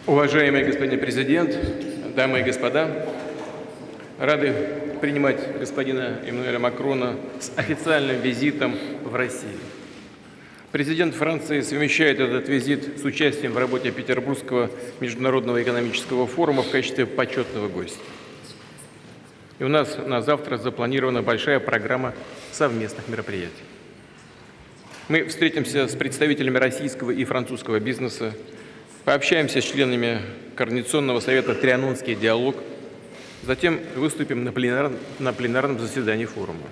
Уважаемый господин президент, дамы и господа, рады принимать господина Эммануэля Макрона с официальным визитом в Россию. Президент Франции совмещает этот визит с участием в работе Петербургского международного экономического форума в качестве почетного гостя. И у нас на завтра запланирована большая программа совместных мероприятий. Мы встретимся с представителями российского и французского бизнеса, пообщаемся с членами Координационного совета «Трианонский диалог», затем выступим на пленарном заседании форума.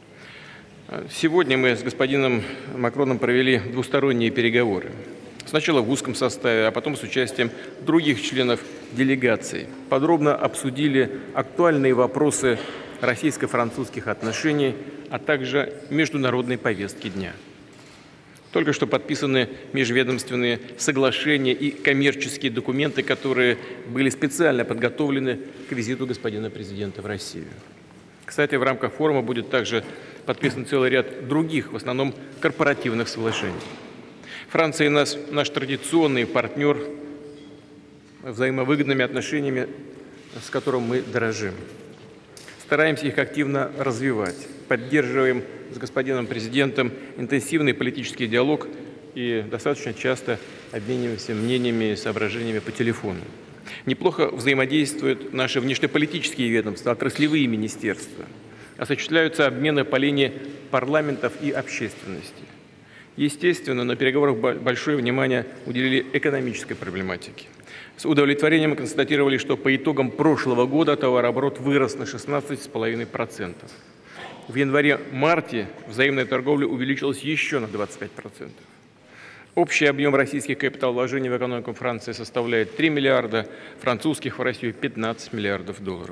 Сегодня мы с господином Макроном провели двусторонние переговоры. Сначала в узком составе, а потом с участием других членов делегации. Подробно обсудили актуальные вопросы российско-французских отношений, а также международной повестки дня. Только что подписаны межведомственные соглашения и коммерческие документы, которые были специально подготовлены к визиту господина президента в Россию. Кстати, в рамках форума будет также подписан целый ряд других, в основном корпоративных соглашений. Франция наш традиционный партнер, взаимовыгодными отношениями, с которым мы дорожим. Стараемся их активно развивать, поддерживаем с господином президентом интенсивный политический диалог и достаточно часто обмениваемся мнениями и соображениями по телефону. Неплохо взаимодействуют наши внешнеполитические ведомства, отраслевые министерства. Осуществляются обмены по линии парламентов и общественности. Естественно, на переговорах большое внимание уделили экономической проблематике. С удовлетворением констатировали, что по итогам прошлого года товарооборот вырос на 16,5%. В январе-марте взаимная торговля увеличилась еще на 25%. Общий объем российских капиталовложений в экономику Франции составляет 3 миллиарда, французских в Россию 15 миллиардов долларов.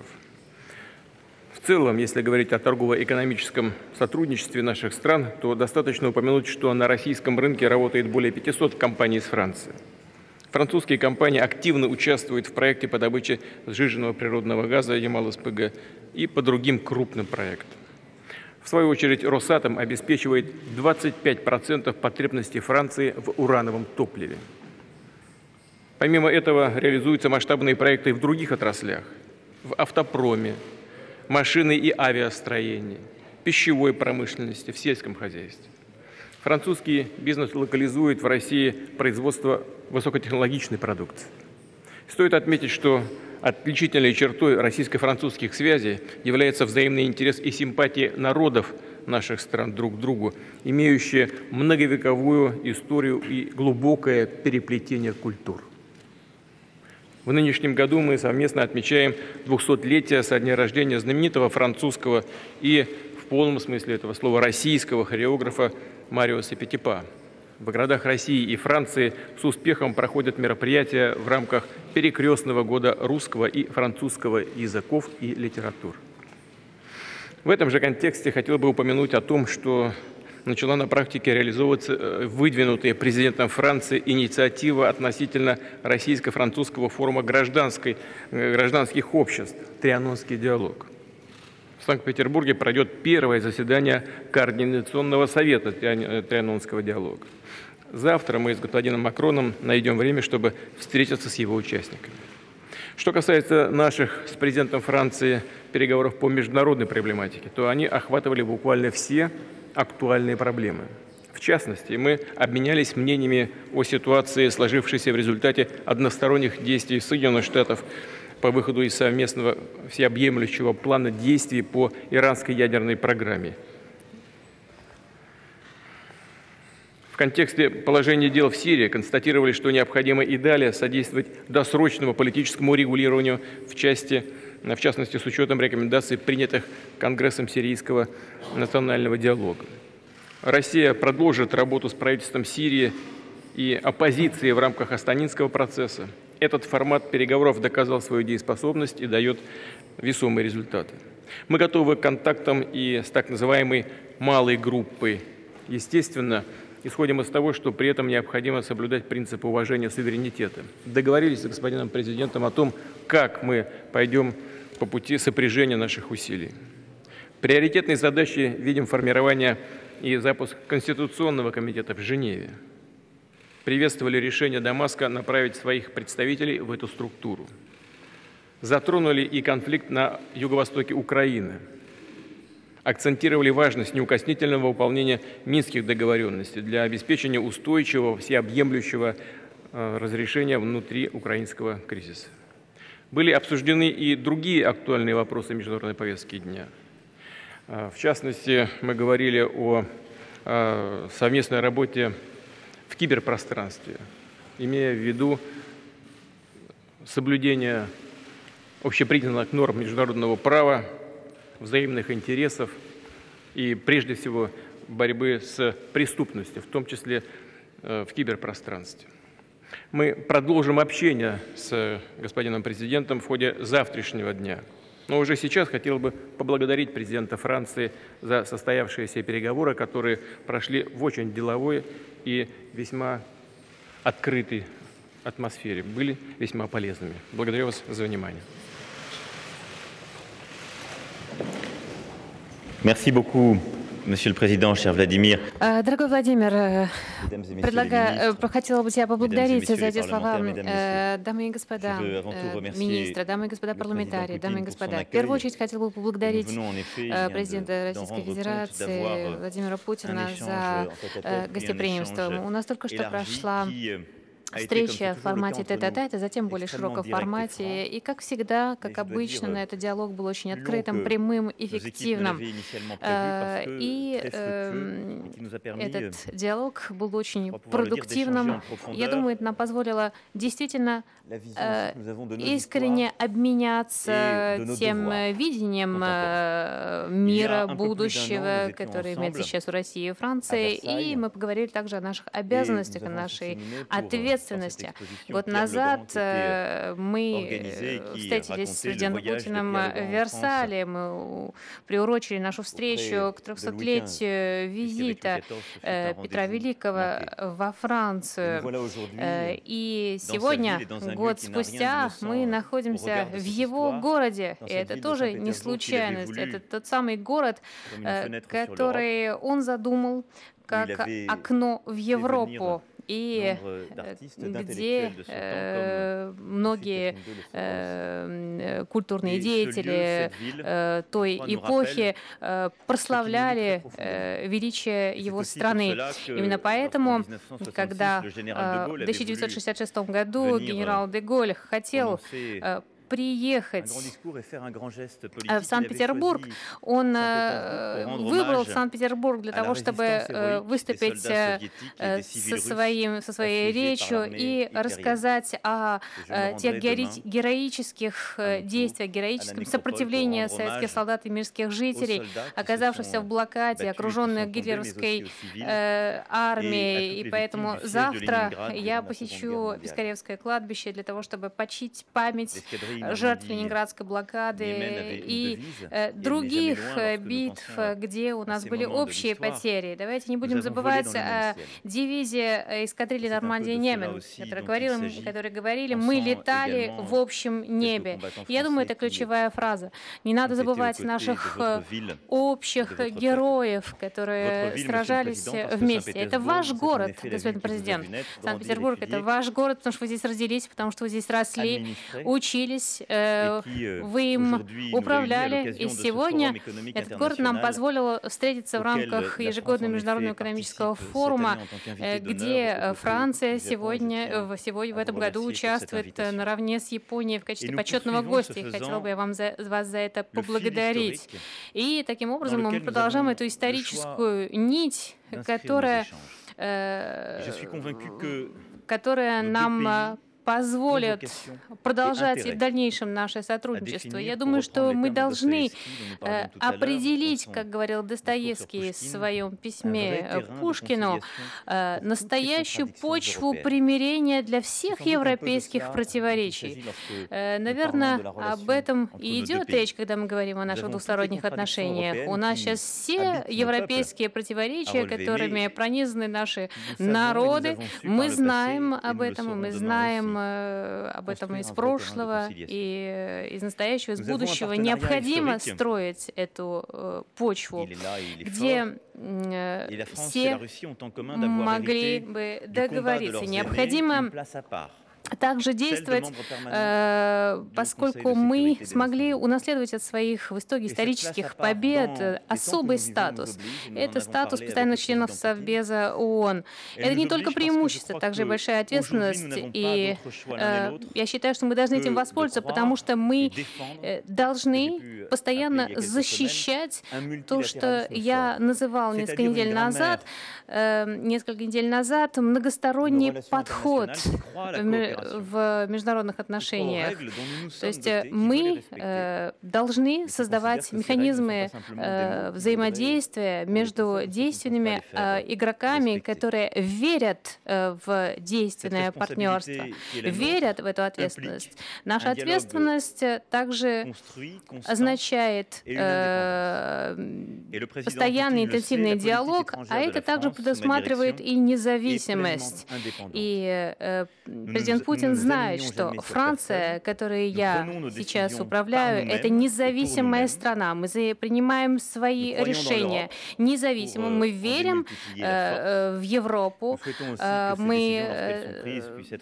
В целом, если говорить о торгово-экономическом сотрудничестве наших стран, то достаточно упомянуть, что на российском рынке работает более 500 компаний из Франции. Французские компании активно участвуют в проекте по добыче сжиженного природного газа Ямал-СПГ и по другим крупным проектам. В свою очередь, Росатом обеспечивает 25% потребностей Франции в урановом топливе. Помимо этого, реализуются масштабные проекты и в других отраслях: в автопроме, машины и авиастроении, пищевой промышленности, в сельском хозяйстве. Французский бизнес локализует в России производство высокотехнологичной продукции. Стоит отметить, что отличительной чертой российско-французских связей является взаимный интерес и симпатия народов наших стран друг к другу, имеющие многовековую историю и глубокое переплетение культур. В нынешнем году мы совместно отмечаем 200-летие со дня рождения знаменитого французского и, в полном смысле этого слова, российского хореографа Мариуса Петипа. В городах России и Франции с успехом проходят мероприятия в рамках перекрестного года русского и французского языков и литератур. В этом же контексте хотел бы упомянуть о том, что начала на практике реализовываться выдвинутая президентом Франции инициатива относительно российско-французского форума гражданских обществ «Трианонский диалог». В Санкт-Петербурге пройдет первое заседание Координационного совета Трианонского диалога. Завтра мы с господином Макроном найдем время, чтобы встретиться с его участниками. Что касается наших с президентом Франции переговоров по международной проблематике, то они охватывали буквально все актуальные проблемы. В частности, мы обменялись мнениями о ситуации, сложившейся в результате односторонних действий Соединенных Штатов по выходу из совместного всеобъемлющего плана действий по иранской ядерной программе. В контексте положения дел в Сирии констатировали, что необходимо и далее содействовать досрочному политическому регулированию в частности, с учетом рекомендаций, принятых Конгрессом Сирийского национального диалога. Россия продолжит работу с правительством Сирии и оппозицией в рамках Астанинского процесса. Этот формат переговоров доказал свою дееспособность и дает весомые результаты. Мы готовы к контактам и с так называемой малой группой. Естественно, исходим из того, что при этом необходимо соблюдать принципы уважения суверенитета. Договорились с господином президентом о том, как мы пойдем по пути сопряжения наших усилий. Приоритетной задачей видим формирование и запуск Конституционного комитета в Женеве. приветствовали решение Дамаска направить своих представителей в эту структуру. Затронули и конфликт на юго-востоке Украины. Акцентировали важность неукоснительного выполнения Минских договоренностей для обеспечения устойчивого, всеобъемлющего разрешения внутри украинского кризиса. Были обсуждены и другие актуальные вопросы международной повестки дня. В частности, мы говорили о совместной работе в киберпространстве, имея в виду соблюдение общепризнанных норм международного права, взаимных интересов и, прежде всего, борьбы с преступностью, в том числе в киберпространстве. Мы продолжим общение с господином президентом в ходе завтрашнего дня. Но уже сейчас хотел бы поблагодарить президента Франции за состоявшиеся переговоры, которые прошли в очень деловой и весьма открытой атмосфере, были весьма полезными. Благодарю вас за внимание. Merci beaucoup, Monsieur le Président, cher Vladimir. Дорогой Владимир, хотела бы тебя поблагодарить за эти слова. Дамы и господа министры, дамы и господа парламентарии, дамы и господа. В первую очередь хотел бы поблагодарить президента Российской Федерации Владимира Путина за гостеприимство. У нас только что прошла встреча в формате тет-а-тет, а затем в более широком формате. И, как всегда, как обычно, этот диалог был очень открытым, прямым, эффективным. И этот диалог был очень продуктивным. Я думаю, это нам позволило действительно искренне обменяться тем видением мира будущего, которое имеет сейчас у России и Франции. И мы поговорили также о наших обязанностях, о нашей ответственности. Год назад мы встретились с президентом Путиным в Версале. Мы приурочили нашу встречу к 300-летию визита Петра Великого во Францию. И сегодня, год спустя, мы находимся в его городе. И это тоже не случайность. Это тот самый город, который он задумал как окно в Европу. И где многие культурные деятели той эпохи прославляли величие его страны. Именно поэтому, когда в 1966 году генерал де Голль хотел приехать в Санкт-Петербург, он выбрал Санкт-Петербург для того, чтобы выступить со своей речью и рассказать о тех героических действиях, героическом сопротивлении советских солдат и мирских жителей, оказавшихся в блокаде, окруженных гитлеровской армией. И поэтому завтра я посещу Пискаревское кладбище для того, чтобы почтить память жертв Ленинградской блокады и других битв, где у нас были общие потери. Давайте не будем забывать о девизе эскадрильи Нормандия-Немен, которые говорили: «Мы летали в общем небе». Я думаю, это ключевая фраза. Не надо забывать наших общих героев, которые сражались вместе. Это ваш город, господин президент. Санкт-Петербург — это ваш город, потому что вы здесь родились, потому что вы здесь росли, учились, вы им управляли, и сегодня этот город нам позволил встретиться в рамках ежегодного международного экономического форума, где Франция сегодня в этом году участвует наравне с Японией в качестве почетного гостя. И хотела бы я вас за это поблагодарить. И таким образом мы продолжаем эту историческую нить, которая нам позволят продолжать и в дальнейшем наше сотрудничество. Я думаю, что мы должны определить, как говорил Достоевский в своем письме Пушкину, настоящую почву примирения для всех европейских противоречий. Наверное, об этом и идет речь, когда мы говорим о наших двусторонних отношениях. У нас сейчас все европейские противоречия, которыми пронизаны наши народы. Мы знаем об этом, и мы знаем говорим об этом из прошлого и из настоящего, из будущего. Необходимо строить эту почву, где все могли бы договориться. Необходимо также действовать, поскольку мы смогли унаследовать от своих в итоге исторических побед особый статус. Это статус постоянных членов Совбеза ООН. Это не только преимущество, также и большая ответственность. И я считаю, что мы должны этим воспользоваться, потому что мы должны постоянно защищать то, что я называл несколько недель назад многосторонний подход в международных отношениях. То есть мы должны создавать механизмы взаимодействия между действенными игроками, которые верят в действенное партнерство, верят в эту ответственность. Наша ответственность также означает постоянный интенсивный диалог, а это также предусматривает и независимость. И президент Путин знает, что Франция, которой я сейчас управляю, это независимая страна. Мы принимаем свои решения независимо. Мы верим в Европу. Мы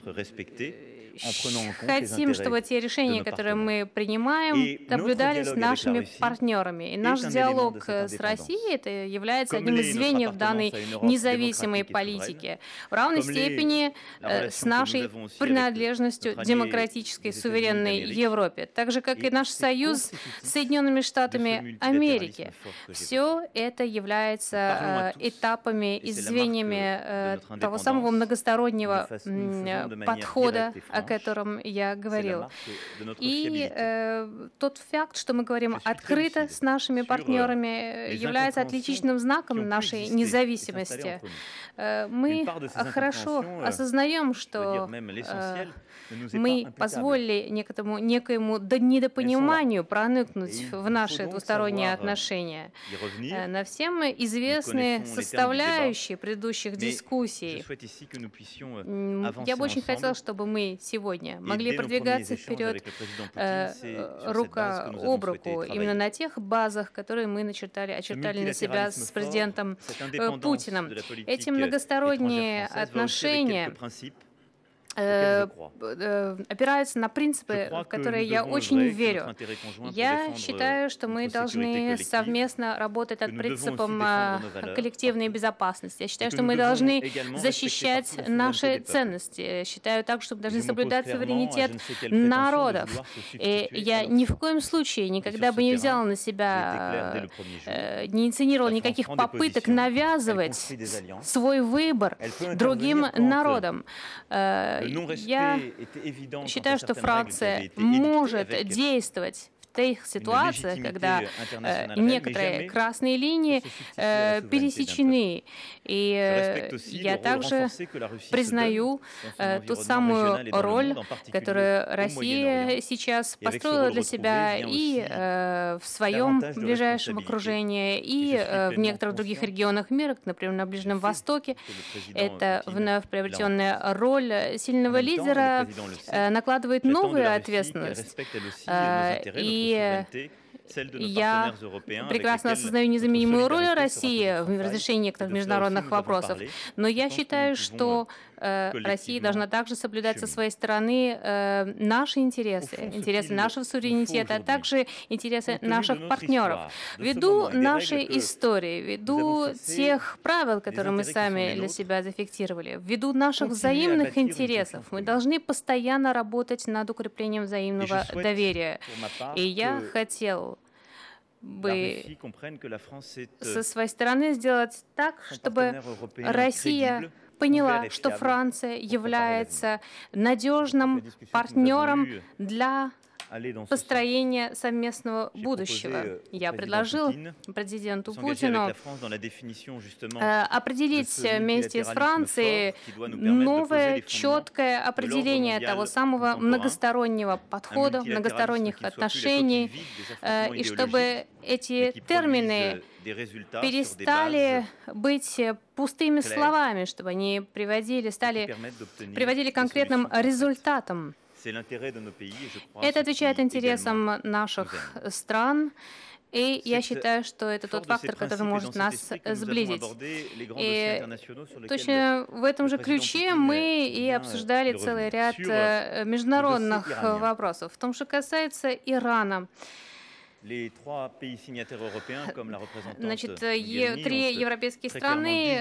хотим, чтобы те решения, которые мы принимаем, наблюдались нашими партнерами. И наш диалог с Россией это является одним из звеньев данной независимой политики. В равной степени с нашей принадлежностью демократической суверенной Европе, так же, как и наш союз с Соединенными Штатами Америки. Все это является этапами и звеньями того самого многостороннего подхода, о котором я говорил. И тот факт, что мы говорим открыто с нашими партнерами, является отличительным знаком нашей независимости. Мы хорошо осознаем, что мы позволили некоему недопониманию проникнуть в наши двусторонние отношения. На всем известны составляющие предыдущих дискуссий. Я бы очень хотела, чтобы мы сегодня могли продвигаться вперед рука об руку именно на тех базах, которые мы очертали для себя с президентом Путиным. Эти многосторонние отношения опираются на принципы, в которые я очень верю. Я считаю, что мы должны совместно работать над принципом коллективной безопасности. Я считаю, что мы должны защищать наши ценности. Я считаю также, что мы должны соблюдать суверенитет народов. И я ни в коем случае никогда бы не взяла на себя, не инициировала никаких попыток навязывать свой выбор другим народам. Я считаю, что Франция может действовать в тех ситуациях, когда некоторые красные линии пересечены. И я также признаю ту самую роль, которую Россия сейчас построила для себя и в своем ближайшем окружении, и в некоторых других регионах мира, например, на Ближнем Востоке. Это вновь приобретенная роль сильного лидера накладывает новую ответственность. И я прекрасно осознаю незаменимую роль России в разрешении некоторых международных вопросов, но я считаю, что Россия должна также соблюдать со своей стороны наши интересы, интересы нашего суверенитета, а также интересы наших партнеров. Ввиду нашей истории, ввиду тех правил, которые мы сами для себя зафиксировали, ввиду наших взаимных интересов, мы должны постоянно работать над укреплением взаимного доверия. И я хотел бы со своей стороны сделать так, чтобы Россия поняла, что Франция является надежным партнером для построения совместного будущего. Я предложил президенту Путину определить вместе с Францией новое, четкое определение того самого многостороннего подхода, многосторонних отношений, и чтобы эти термины перестали быть пустыми словами, чтобы они приводили к конкретным результатам. Это отвечает интересам наших стран, и я считаю, что это тот фактор, который может нас сблизить. И точно в этом же ключе мы и обсуждали целый ряд международных вопросов. В том, что касается Ирана. Значит, три европейские страны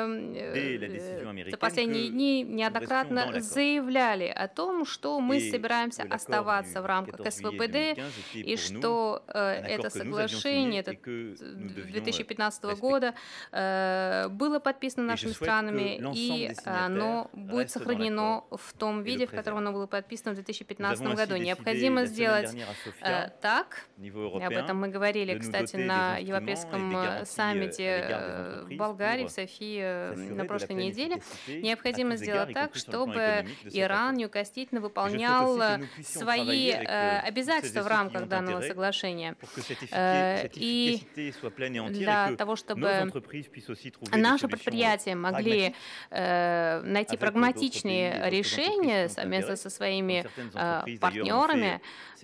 за последние дни неоднократно заявляли о том, что мы собираемся оставаться в рамках СВПД, и что это соглашение 2015 года было подписано нашими странами, и оно будет сохранено в том виде, в котором оно было подписано в 2015 году. Необходимо сделать так. Об этом мы говорили, кстати, на Европейском саммите в Болгарии, в Софии на прошлой неделе. Необходимо сделать так, чтобы Иран неукоснительно выполнял свои обязательства в рамках данного соглашения. И для того, чтобы наши предприятия могли найти прагматичные решения совместно со своими партнерами,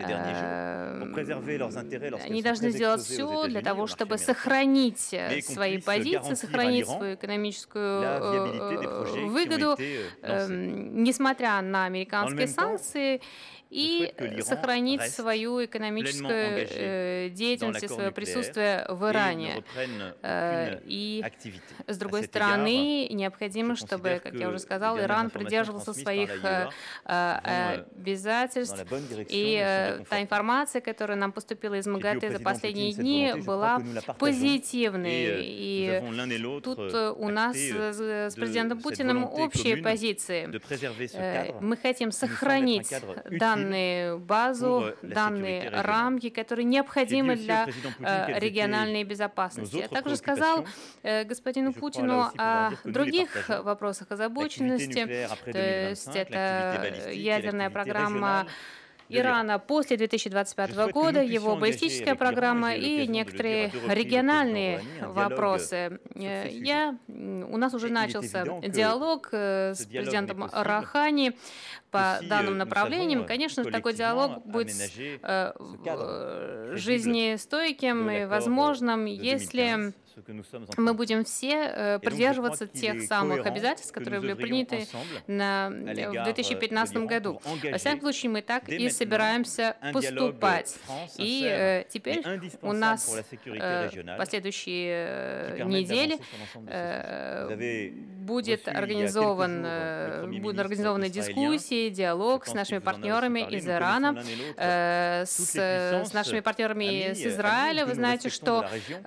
они должны сделать все для того, чтобы сохранить свои позиции, сохранить свою экономическую выгоду, несмотря на американские санкции, и сохранить свою экономическую деятельность и свое присутствие в Иране. И, с другой стороны, необходимо, чтобы, как я уже сказал, Иран придерживался своих обязательств. И та информация, которая нам поступила из МАГАТЭ за последние дни, была позитивной. И тут у нас с президентом Путиным общие позиции. Мы хотим сохранить данную базу, данные рамки, которые необходимы для региональной безопасности. Я также сказал господину Путину о других вопросах озабоченности, то есть это ядерная программа Ирана после 2025 года, его баллистическая программа и некоторые региональные вопросы. У нас уже начался диалог с президентом Рохани по данным направлениям. Конечно, такой диалог будет жизнестойким и возможным, если мы будем все придерживаться тех самых обязательств, которые были приняты в 2015 году. Во всяком случае, мы так и собираемся поступать. И теперь у нас последующие недели будут организованы дискуссии, диалог с нашими партнерами из Ирана, с нашими партнерами из Израиля. Вы знаете, что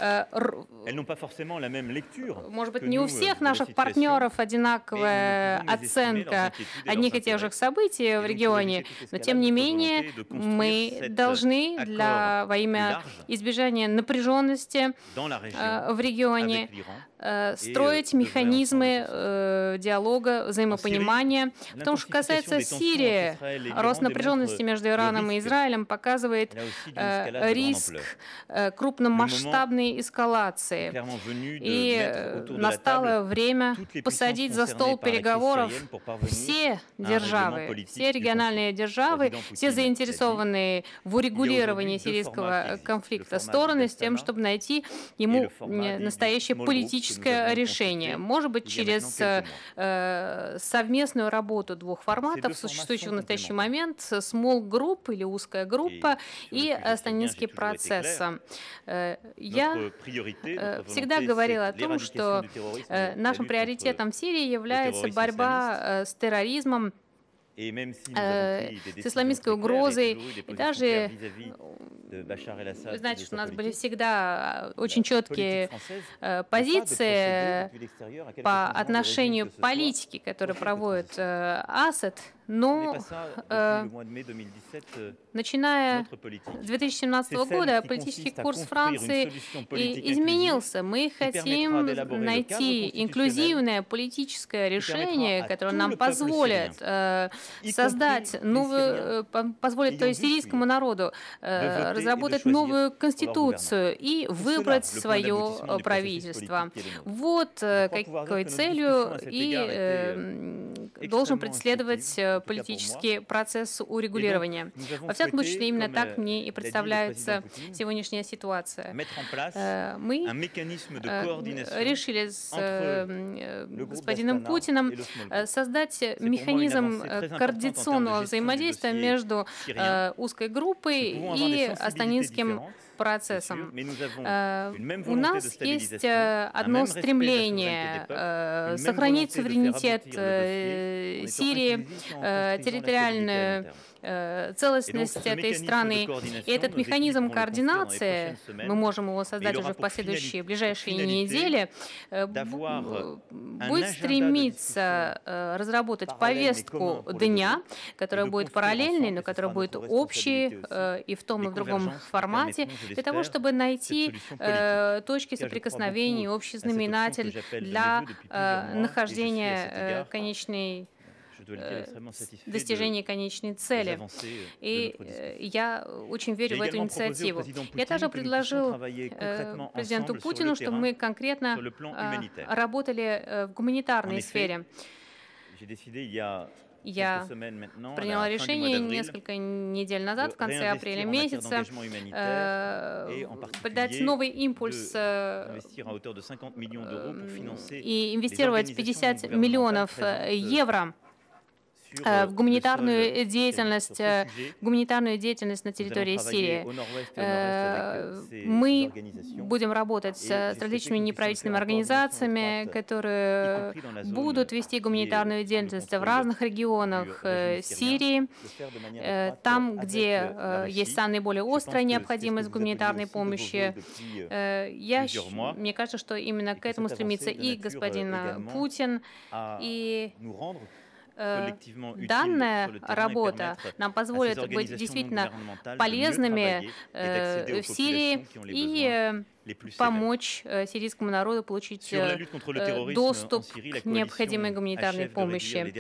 может быть, не у всех наших партнеров одинаковая оценка одних и тех же событий в регионе, но тем не менее мы должны во имя избежания напряженности в регионе строить механизмы диалога, взаимопонимания. В том, что касается Сирии, рост напряженности между Ираном и Израилем показывает риск крупномасштабной эскалации. И настало время посадить за стол переговоров все державы, все региональные державы, все заинтересованные в урегулировании сирийского конфликта стороны с тем, чтобы найти ему настоящее политическое решение. Может быть, через совместную работу двух форматов, существующих в настоящий момент, small group или узкая группа и станинский процесс. Я всегда говорила о том, что нашим приоритетом в Сирии является борьба с терроризмом, с исламистской угрозой. И даже, вы знаете, что у нас были всегда очень четкие позиции по отношению к политике, которую проводит Асад Но начиная с 2017 года политический курс Франции изменился. Мы хотим найти инклюзивное политическое решение, которое нам позволит создать новую, позволит сирийскому народу разработать новую конституцию и выбрать свое правительство. Вот какой целью и должен преследовать политический процесс урегулирования. Во всяком случае, именно так мне и представляется сегодняшняя ситуация. Мы решили с господином Путиным создать механизм координационного взаимодействия между узкой группой и астанинским процессом. У нас есть одно стремление сохранить суверенитет Сирии, территориальную целостность этой страны. И этот механизм координации, мы можем его создать уже в последующие, ближайшие недели, будет стремиться разработать повестку дня, которая будет параллельной, но которая будет общей и в том, и в другом формате, для того, чтобы найти точки соприкосновения, общий знаменатель для нахождения достижения конечной цели. И я очень верю в эту инициативу. Я также предложил президенту Путину, чтобы мы конкретно работали в гуманитарной сфере. Я приняла решение несколько недель назад, в конце апреля месяца, придать новый импульс и инвестировать 50 миллионов евро в гуманитарную деятельность на территории Сирии. Мы будем работать с различными неправительственными организациями, которые будут вести гуманитарную деятельность в разных регионах Сирии, там, где есть самая наиболее острая необходимость гуманитарной помощи. Мне кажется, что именно к этому стремится и господин Путин, и данная работа нам позволит быть действительно полезными в Сирии и помочь сирийскому народу получить доступ к необходимой гуманитарной помощи.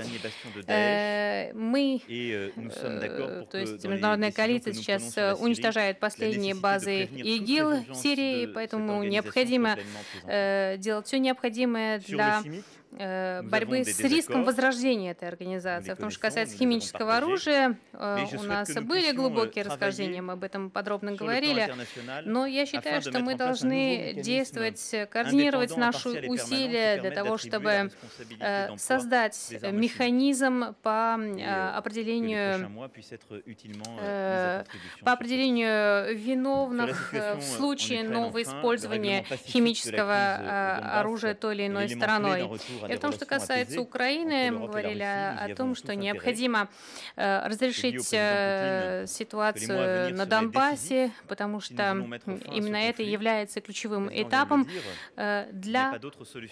То есть международная коалиция сейчас уничтожает последние базы ИГИЛ в Сирии, поэтому необходимо делать все необходимое для борьбы с риском возрождения этой организации. В том, что касается химического оружия, у нас были глубокие расхождения, мы об этом подробно говорили, но я считаю, что мы должны действовать, координировать наши усилия для того, чтобы создать механизм по определению виновных в случае нового использования химического оружия той или иной стороной. И в том, что касается Украины, мы говорили о том, что необходимо разрешить ситуацию на Донбассе, потому что именно это является ключевым этапом для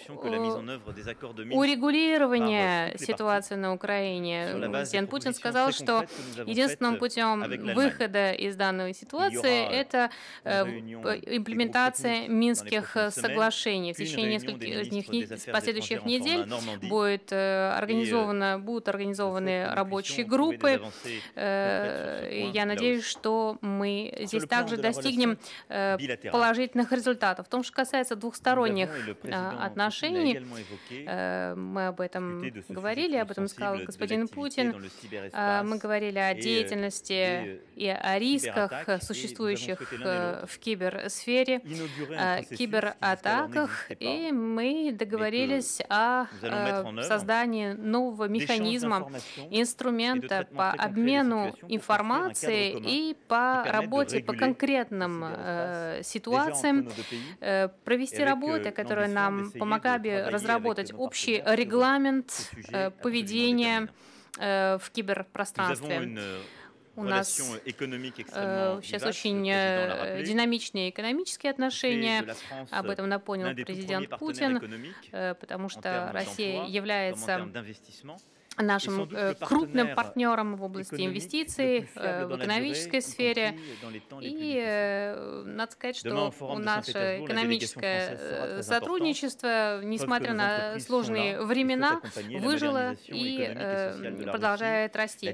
урегулирования ситуации на Украине. Президент Путин сказал, что единственным путем выхода из данной ситуации – это имплементация Минских соглашений. В течение нескольких последующих недель будут организованы рабочие группы. Я надеюсь, что мы здесь также достигнем положительных результатов. В том, что касается двухсторонних отношений, мы об этом говорили, об этом сказал господин Путин. Мы говорили о деятельности и о рисках, существующих в киберсфере, кибератаках, и мы договорились о создании нового механизма, инструмента по обмену информацией и по работе по конкретным ситуациям, провести работы, которые нам помогали разработать общий регламент поведения в киберпространстве. У нас сейчас очень динамичные экономические отношения. Об этом напомнил президент Путин, потому что Россия является нашим крупным партнером в области инвестиций, в экономической сфере. И надо сказать, что наше экономическое сотрудничество, несмотря на сложные времена, выжило и продолжает расти.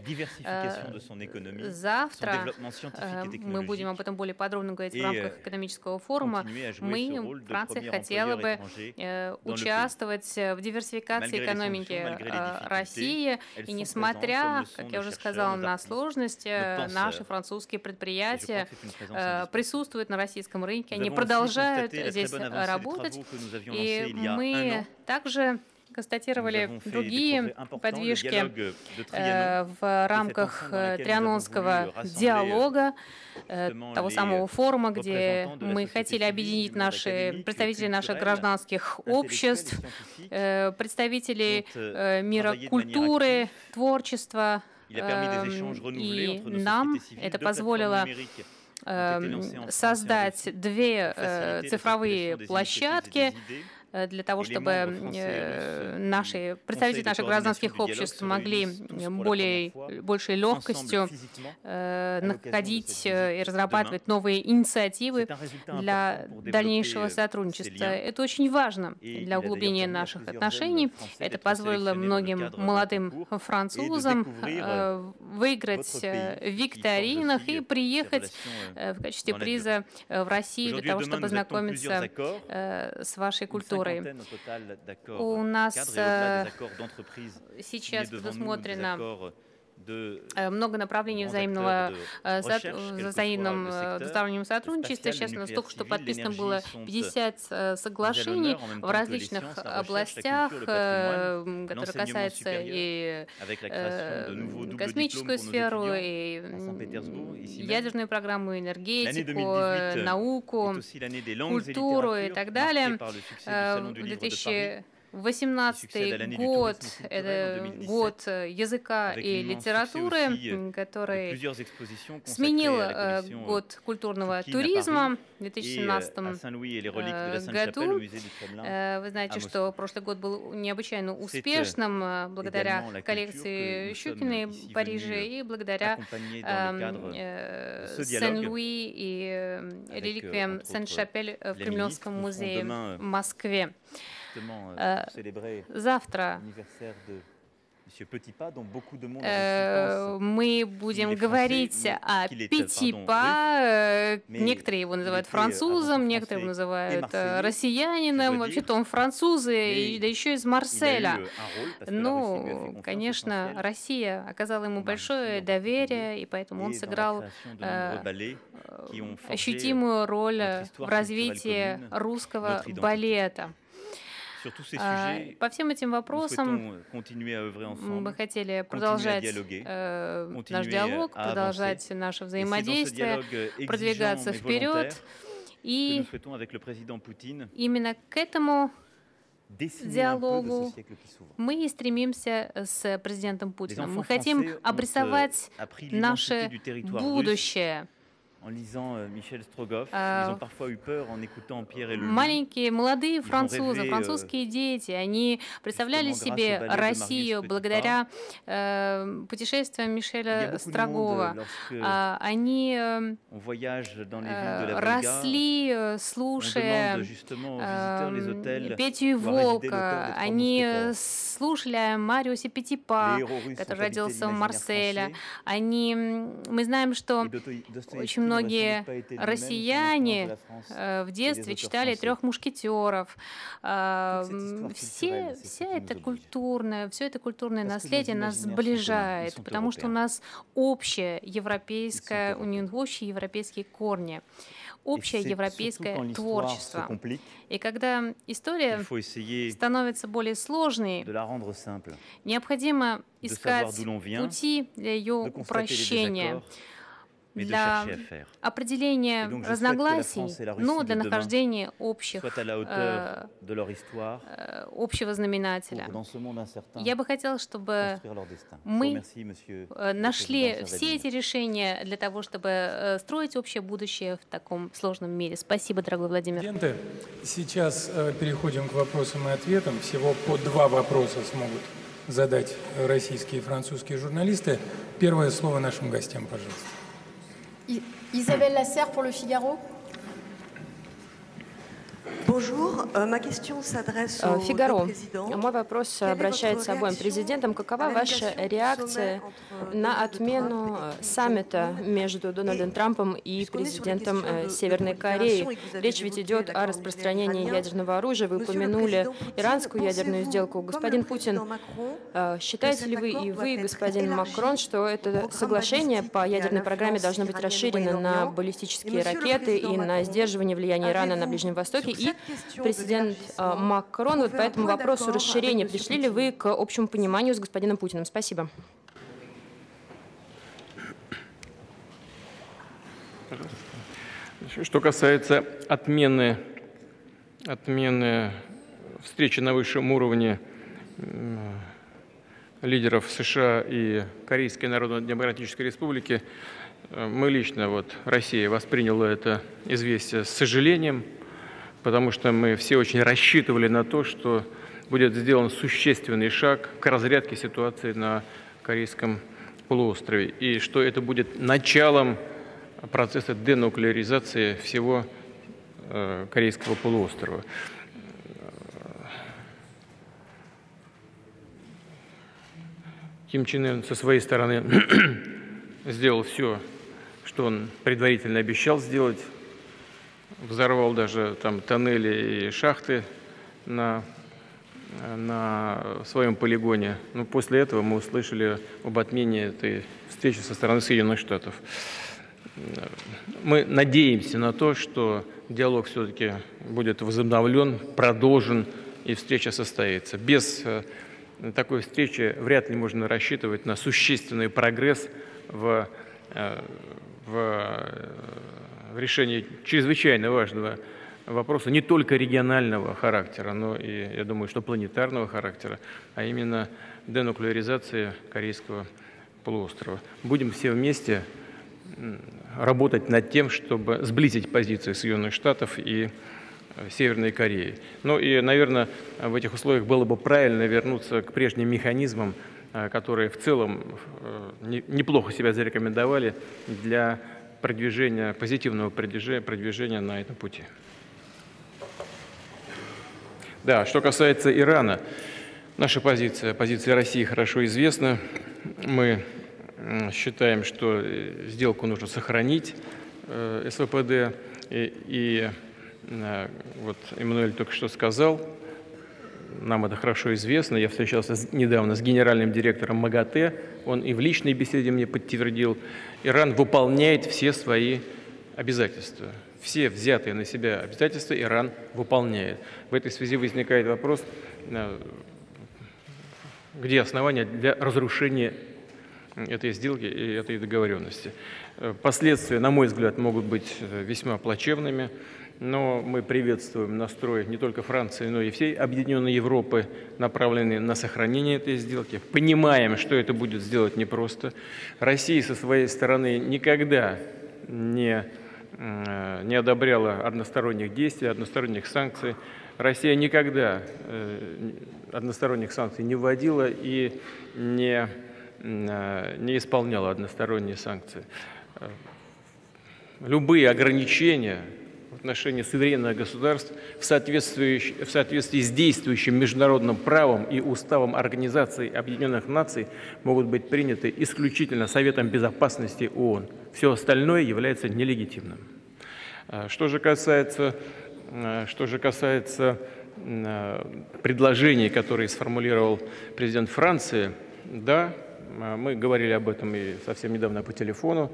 Завтра мы будем об этом более подробно говорить в рамках экономического форума. Мы, Франция, хотела бы участвовать в диверсификации экономики России. И несмотря, как я уже сказала, на сложности, наши французские предприятия присутствуют на российском рынке, они продолжают здесь работать. И мы также констатировали другие подвижки в рамках Трианонского диалога, того самого форума, где мы хотели объединить представителей наших гражданских обществ, представителей мира культуры, творчества. И нам это позволило создать две цифровые площадки для того, чтобы представители наших гражданских обществ могли большей легкостью находить и разрабатывать новые инициативы для дальнейшего сотрудничества. Это очень важно для углубления наших отношений. Это позволило многим молодым французам выиграть в викторинах и приехать в качестве приза в Россию для того, чтобы ознакомиться с вашей культурой. У нас сейчас предусмотрено много направлений взаимного двустороннего сотрудничества. Сейчас у нас только что подписано было 50 соглашений в различных областях, которые касаются и космическую сферу, и ядерную программу, энергетику, науку, культуру и так далее. 2018 год – это год языка и литературы, который сменил год культурного туризма в 2017 году. Вы знаете, что прошлый год был необычайно успешным благодаря коллекции Щукиной в Париже и благодаря Сен-Луи и реликвиям Сен-Шапель в Кремлевском музее в Москве. Завтра мы будем говорить о Петипа. Некоторые его называют французом, некоторые его называют россиянином. Вообще-то он француз, да еще из Марселя. Ну, конечно, Россия оказала ему большое доверие, и поэтому он сыграл ощутимую роль в развитии русского балета. По всем этим вопросам мы бы хотели продолжать наш диалог, продолжать наше взаимодействие, продвигаться вперед. И именно к этому диалогу мы и стремимся с президентом Путиным. Мы хотим обрисовать наше будущее. Маленькие, молодые французы, французские дети, они представляли себе Россию благодаря путешествиям Мишеля Строгова. Они росли, слушая Петю и Волка. Они слушали о Мариусе Петипа, который родился в Марселе. Мы знаем, что очень многие россияне в детстве читали «Трех мушкетеров». Все это культурное наследие нас сближает, потому что у нас общие европейские корни, общее европейское творчество. И когда история становится более сложной, необходимо искать пути для ее упрощения, для определения разногласий, но для нахождения общего знаменателя. Я бы хотела, чтобы мы нашли все эти решения для того, чтобы строить общее будущее в таком сложном мире. Спасибо, дорогой Владимир. Сейчас переходим к вопросам и ответам. Всего по 2 вопроса смогут задать российские и французские журналисты. Первое слово нашим гостям, пожалуйста. Isabelle Lasserre pour Le Figaro. Фигаро. Мой вопрос обращается к обоим президентам. Какова ваша реакция на отмену саммита между Дональдом Трампом и президентом Северной Кореи? Речь ведь идет о распространении ядерного оружия. Вы упомянули иранскую ядерную сделку. Господин Путин, считаете ли вы и вы, господин Макрон, что это соглашение по ядерной программе должно быть расширено на баллистические ракеты и на сдерживание влияния Ирана на Ближнем Востоке? И президент Макрон, вот по этому вопросу расширения, пришли ли вы к общему пониманию с господином Путиным? Спасибо. Что касается отмены встречи на высшем уровне лидеров США и Корейской Народно-Демократической Республики, мы лично, Россия, восприняла это известие с сожалением, потому что мы все очень рассчитывали на то, что будет сделан существенный шаг к разрядке ситуации на Корейском полуострове, и что это будет началом процесса денуклеаризации всего Корейского полуострова. Ким Чен Ын со своей стороны сделал все, что он предварительно обещал сделать. Взорвал даже там тоннели и шахты на своем полигоне. Но после этого мы услышали об отмене этой встречи со стороны Соединенных Штатов. Мы надеемся на то, что диалог все-таки будет возобновлен, продолжен и встреча состоится. Без такой встречи вряд ли можно рассчитывать на существенный прогресс в решении чрезвычайно важного вопроса не только регионального характера, но и, я думаю, что планетарного характера, а именно денуклеаризации Корейского полуострова. Будем все вместе работать над тем, чтобы сблизить позиции Соединенных Штатов и Северной Кореи. Ну и, наверное, в этих условиях было бы правильно вернуться к прежним механизмам, которые в целом неплохо себя зарекомендовали для позитивного продвижения на этом пути. Да, что касается Ирана, наша позиция России хорошо известна. Мы считаем, что сделку нужно сохранить, СВПД, и вот Эммануэль только что сказал, нам это хорошо известно. Я встречался недавно с генеральным директором МАГАТЭ, он и в личной беседе мне подтвердил. Иран выполняет все свои обязательства. Все взятые на себя обязательства Иран выполняет. В этой связи возникает вопрос, где основания для разрушения этой сделки и этой договоренности. Последствия, на мой взгляд, могут быть весьма плачевными. Но мы приветствуем настрой не только Франции, но и всей Объединенной Европы, направленный на сохранение этой сделки. Понимаем, что это будет сделать непросто. Россия со своей стороны никогда не одобряла односторонних действий, односторонних санкций. Россия никогда односторонних санкций не вводила и не исполняла односторонние санкции. Любые ограничения в отношении суверенных государств в соответствии с действующим международным правом и уставом Организации Объединенных Наций могут быть приняты исключительно Советом Безопасности ООН. Все остальное является нелегитимным. Что же касается предложений, которые сформулировал президент Франции, да, мы говорили об этом и совсем недавно по телефону.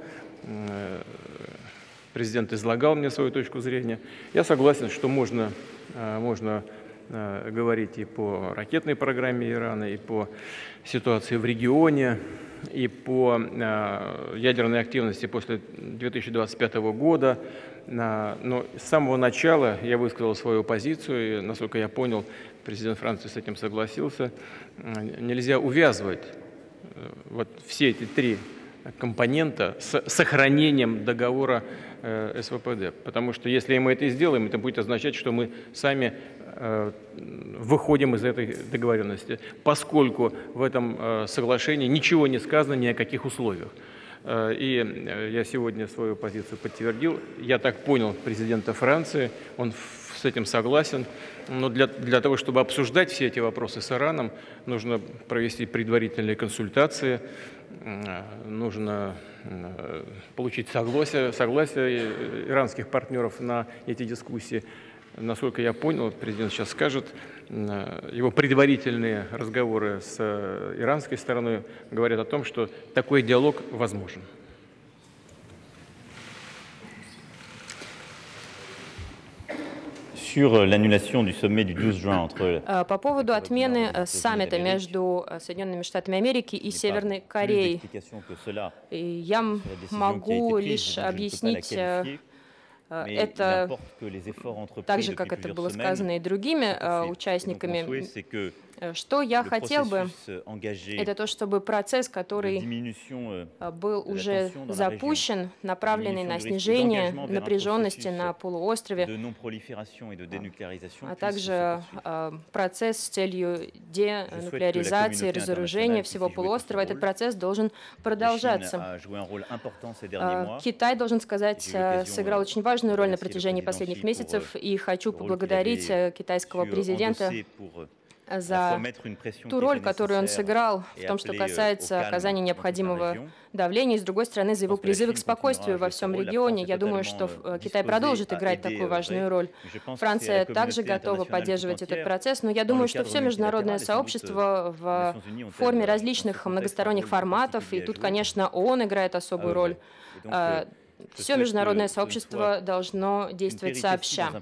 Президент излагал мне свою точку зрения. Я согласен, что можно говорить и по ракетной программе Ирана, и по ситуации в регионе, и по ядерной активности после 2025 года. Но с самого начала я высказал свою позицию, и, насколько я понял, президент Франции с этим согласился. Нельзя увязывать вот все эти три компонента с сохранением договора СВПД. Потому что если мы это сделаем, это будет означать, что мы сами выходим из этой договоренности, поскольку в этом соглашении ничего не сказано ни о каких условиях. И я сегодня свою позицию подтвердил. Я так понял президента Франции, он с этим согласен. Но для того, чтобы обсуждать все эти вопросы с Ираном, нужно провести предварительные консультации, нужно получить согласие иранских партнеров на эти дискуссии. Насколько я понял, президент сейчас скажет, его предварительные разговоры с иранской стороной говорят о том, что такой диалог возможен. По поводу отмены саммита между Соединенными Штатами Америки и Северной Кореей, я могу лишь объяснить это так же, как это было сказано и другими участниками. Что я хотел бы, это то, чтобы процесс, который был уже запущен, направленный на снижение напряженности на полуострове, а также процесс с целью денуклеаризации, разоружения всего полуострова, этот процесс должен продолжаться. Китай, должен сказать, сыграл очень важную роль на протяжении последних месяцев, и хочу поблагодарить китайского президента за ту роль, которую он сыграл в том, что касается оказания необходимого давления, и, с другой стороны, за его призывы к спокойствию во всем регионе. Я думаю, что Китай продолжит играть такую важную роль. Франция также готова поддерживать этот процесс, но я думаю, что все международное сообщество в форме различных многосторонних форматов, и тут, конечно, ООН играет особую роль, все международное сообщество должно действовать сообща.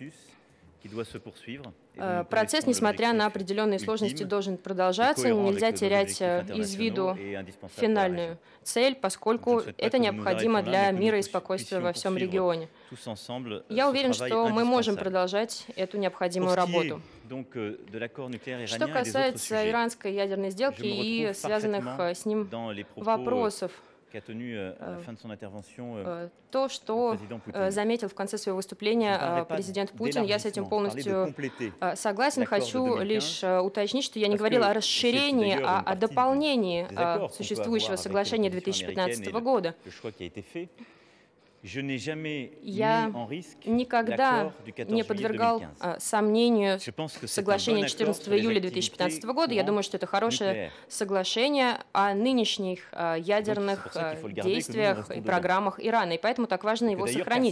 Процесс, несмотря на определенные сложности, должен продолжаться. Нельзя терять из виду финальную цель, поскольку это необходимо для мира и спокойствия во всем регионе. Я уверен, что мы можем продолжать эту необходимую работу. Что касается иранской ядерной сделки и связанных с ним вопросов, то, что заметил в конце своего выступления президент Путин, я с этим полностью согласен. Хочу лишь уточнить, что я не говорила о расширении, а о дополнении существующего соглашения 2015 года. Я никогда не подвергал сомнению соглашение 14 июля 2015 года. Я думаю, что это хорошее соглашение о нынешних ядерных действиях и программах Ирана, и поэтому так важно его сохранить.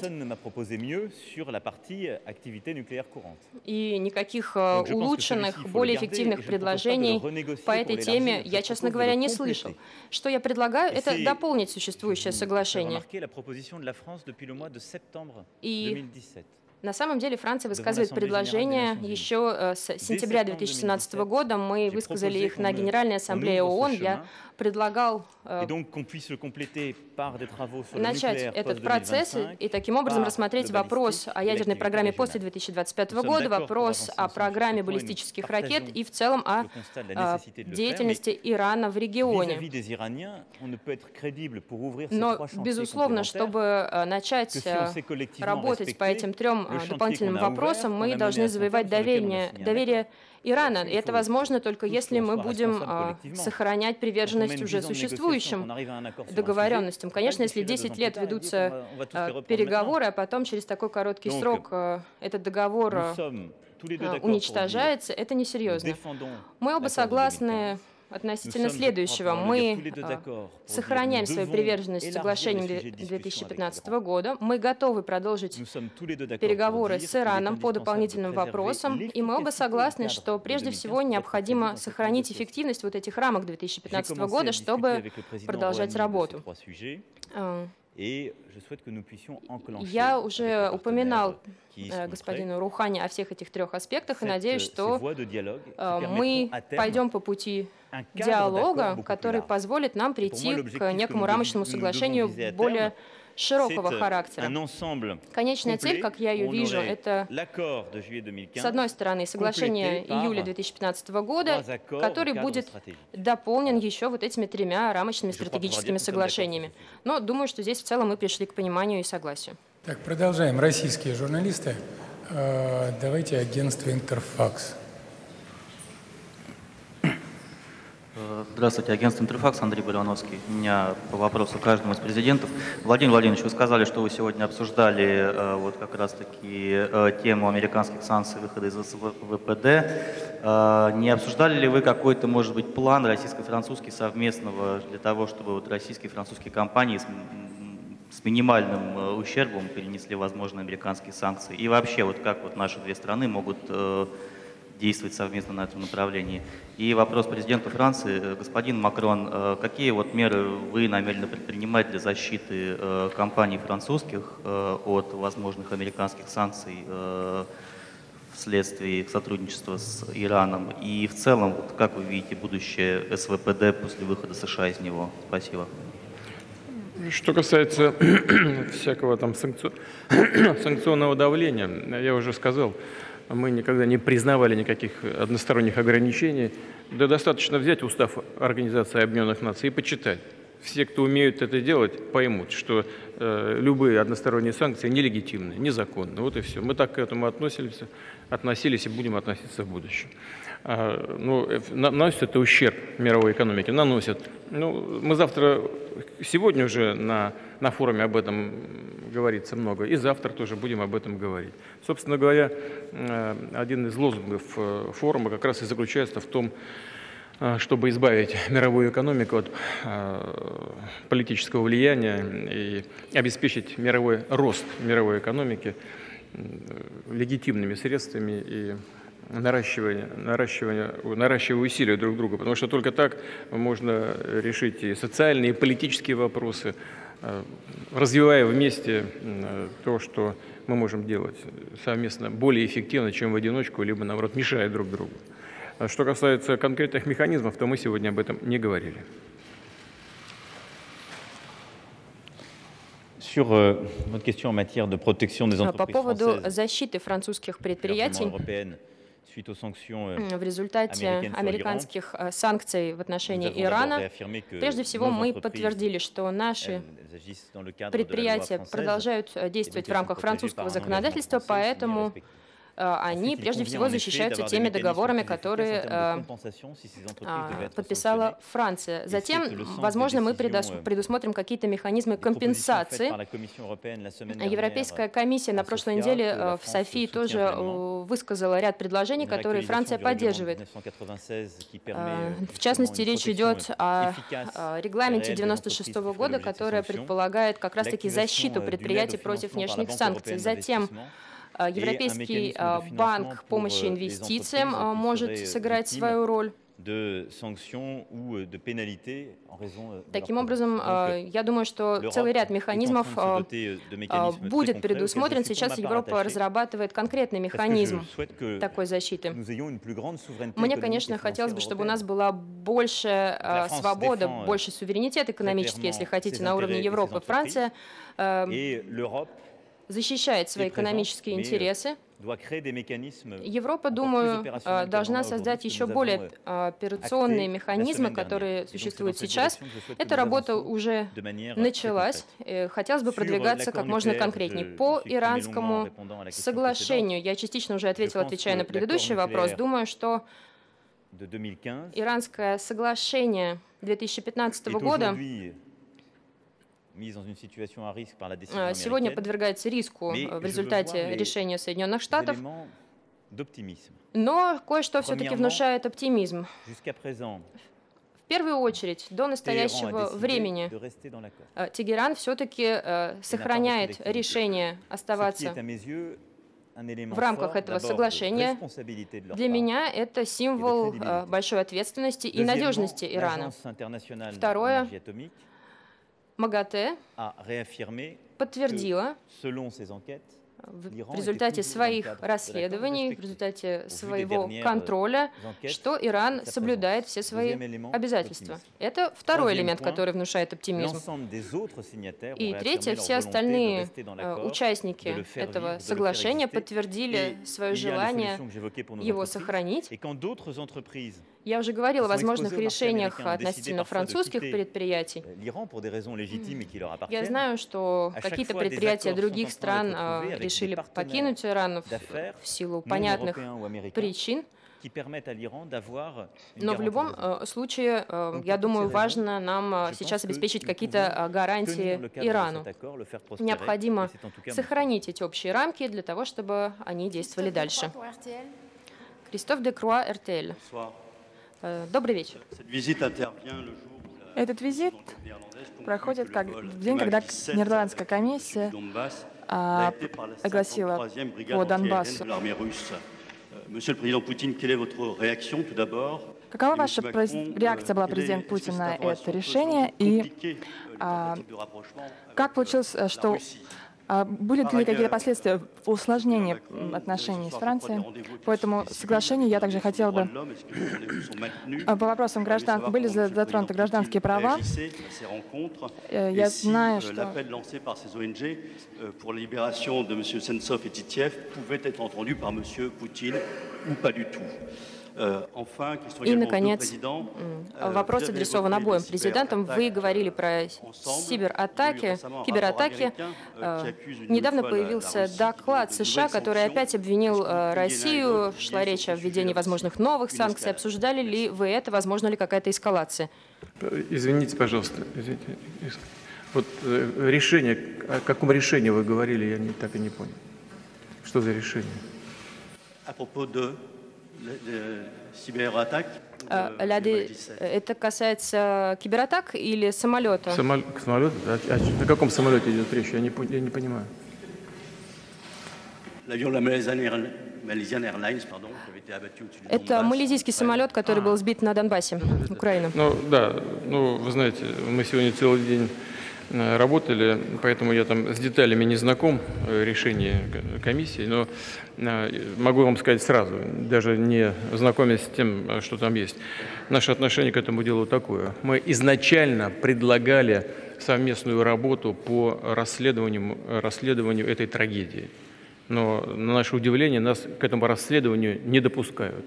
И никаких улучшенных, более эффективных предложений по этой теме я, честно говоря, не слышал. Что я предлагаю, это дополнить существующее соглашение. И на самом деле Франция высказывает предложения еще с сентября 2017 года. Мы высказали их на Генеральной ассамблее ООН. Я предлагал начать этот процесс и таким образом рассмотреть вопрос о ядерной программе после 2025 года, вопрос о программе баллистических ракет и в целом о деятельности Ирана в регионе. Но, безусловно, чтобы начать работать по этим трем дополнительным вопросам, мы должны завоевать доверие Ирана. И это возможно только если мы будем сохранять приверженность уже существующим договоренностям. Конечно, если 10 лет ведутся переговоры, а потом через такой короткий срок этот договор уничтожается, это несерьезно. Мы оба согласны относительно следующего. Мы сохраняем свою приверженность соглашениям 2015 года. Мы готовы продолжить переговоры с Ираном по дополнительным вопросам. И мы оба согласны, что прежде всего необходимо сохранить эффективность вот этих рамок 2015 года, чтобы продолжать работу. Я уже упоминал господину Рухани о всех этих трех аспектах и надеюсь, что мы пойдем по пути диалога, который позволит нам прийти к некому рамочному соглашению более широкого характера. Конечная цель, как я ее вижу, это, с одной стороны, соглашение июля 2015 года, который будет дополнен еще вот этими тремя рамочными стратегическими соглашениями. Но думаю, что здесь в целом мы пришли к пониманию и согласию. Так, продолжаем. Российские журналисты Давайте агентство «Интерфакс». Здравствуйте, агентство «Интерфакс», Андрей Барановский. У меня по вопросу каждому из президентов. Владимир Владимирович, вы сказали, что вы сегодня обсуждали вот как раз-таки тему американских санкций, выхода из ВПД. Не обсуждали ли вы какой-то, может быть, план российско-французский совместного для того, чтобы вот российские и французские компании с минимальным ущербом перенесли возможные американские санкции? И вообще, вот как вот наши две страны могут действовать совместно на этом направлении? И вопрос президенту Франции. Господин Макрон, какие вот меры вы намерены предпринимать для защиты компаний французских от возможных американских санкций вследствие их сотрудничества с Ираном? И в целом, вот как вы видите будущее СВПД после выхода США из него? Спасибо. Что касается всякого там санкционного давления, я уже сказал, мы никогда не признавали никаких односторонних ограничений. Да достаточно взять устав Организации Объединенных Наций и почитать. Все, кто умеют это делать, поймут, что любые односторонние санкции нелегитимны, незаконны. Вот и все. Мы так к этому относились и будем относиться в будущем. Наносит это ущерб мировой экономике? Наносит. Мы сегодня уже на форуме об этом говорится много, и завтра тоже будем об этом говорить. Собственно говоря, один из лозунгов форума как раз и заключается в том, чтобы избавить мировую экономику от политического влияния и обеспечить мировой рост мировой экономики легитимными средствами и наращивая усилия друг друга, потому что только так можно решить и социальные, и политические вопросы, развивая вместе то, что мы можем делать совместно более эффективно, чем в одиночку, либо, наоборот, мешая друг другу. Что касается конкретных механизмов, то мы сегодня об этом не говорили. По поводу защиты французских предприятий в результате американских санкций в отношении Ирана, прежде всего мы подтвердили, что наши предприятия продолжают действовать в рамках французского законодательства, поэтому они прежде всего защищаются теми договорами, которые подписала Франция. Затем, возможно, мы предусмотрим какие-то механизмы компенсации. Европейская комиссия на прошлой неделе в Софии тоже высказала ряд предложений, которые Франция поддерживает. В частности, речь идет о регламенте 1996 года, который предполагает как раз-таки защиту предприятий против внешних санкций. Затем Европейский банк помощи инвестициям может сыграть свою роль. Таким образом, я думаю, что целый ряд механизмов будет предусмотрен. Сейчас Европа разрабатывает конкретный механизм такой защиты. Мне, конечно, хотелось бы, чтобы у нас была больше свобода, больше суверенитет экономический, если хотите, на уровне Европы. Франция защищает свои экономические интересы. Европа, думаю, должна создать еще более операционные механизмы, которые существуют сейчас. Эта работа уже началась. Хотелось бы продвигаться как можно конкретнее. По иранскому соглашению, я частично уже ответила, отвечая на предыдущий вопрос, думаю, что иранское соглашение 2015 года сегодня подвергается риску в результате решения Соединенных Штатов, но кое-что все-таки внушает оптимизм. В первую очередь, до настоящего времени Тегеран все-таки сохраняет решение оставаться в рамках этого соглашения. Для меня это символ большой ответственности и надежности Ирана. Второе. МАГАТЭ подтвердила в результате своих расследований, в результате своего контроля, что Иран соблюдает все свои обязательства. Это второй элемент, который внушает оптимизм. И третье, все остальные участники этого соглашения подтвердили свое желание его сохранить. Я уже говорила о возможных решениях относительно французских предприятий. Я знаю, что какие-то предприятия других стран решили покинуть Иран в силу понятных причин. Но в любом случае, я думаю, важно нам сейчас обеспечить какие-то гарантии Ирану. Необходимо сохранить эти общие рамки для того, чтобы они действовали дальше. Кристоф Декруа, РТЛ. Добрый вечер. Этот визит проходит в день, когда Нидерландская комиссия огласила по Донбассу. Какова ваша реакция была, президент Путин, на это решение? И как получилось, что были ли какие-то последствия усложнения отношений с Францией? По этому соглашению я также хотела бы по вопросам граждан, были затронуты гражданские права. Я знаю, что и, наконец, вопрос адресован обоим президентам. Вы говорили про кибератаки. Недавно появился доклад США, который опять обвинил Россию. Шла речь о введении возможных новых санкций. Обсуждали ли вы это? Возможно ли какая-то эскалация? Извините, пожалуйста. Извините. Вот решение, о каком решении вы говорили, я так и не понял. Что за решение? Это касается кибератак или самолета? Самолет? О каком самолете идет речь? Я не понимаю. Это малайзийский самолет, который был сбит на Донбассе, Украина. Ну да, вы знаете, мы сегодня целый день работали, поэтому я там с деталями не знаком решения комиссии, но могу вам сказать сразу, даже не знакомясь с тем, что там есть. Наше отношение к этому делу такое. Мы изначально предлагали совместную работу по расследованию этой трагедии. Но, на наше удивление, нас к этому расследованию не допускают.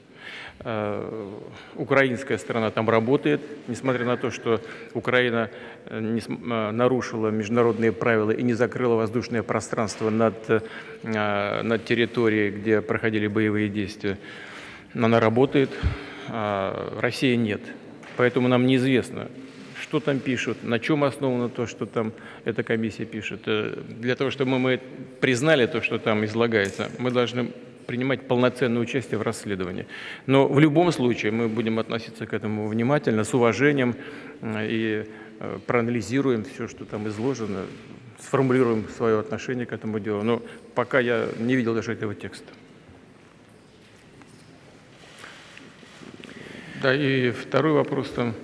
Украинская сторона там работает, несмотря на то, что Украина нарушила международные правила и не закрыла воздушное пространство над территорией, где проходили боевые действия. Она работает, а России нет. Поэтому нам неизвестно, что там пишут, на чем основано то, что там эта комиссия пишет. Для того, чтобы мы признали то, что там излагается, мы должны принимать полноценное участие в расследовании. Но в любом случае мы будем относиться к этому внимательно, с уважением и проанализируем все, что там изложено, сформулируем свое отношение к этому делу. Но пока я не видел даже этого текста. Да, и второй вопрос там.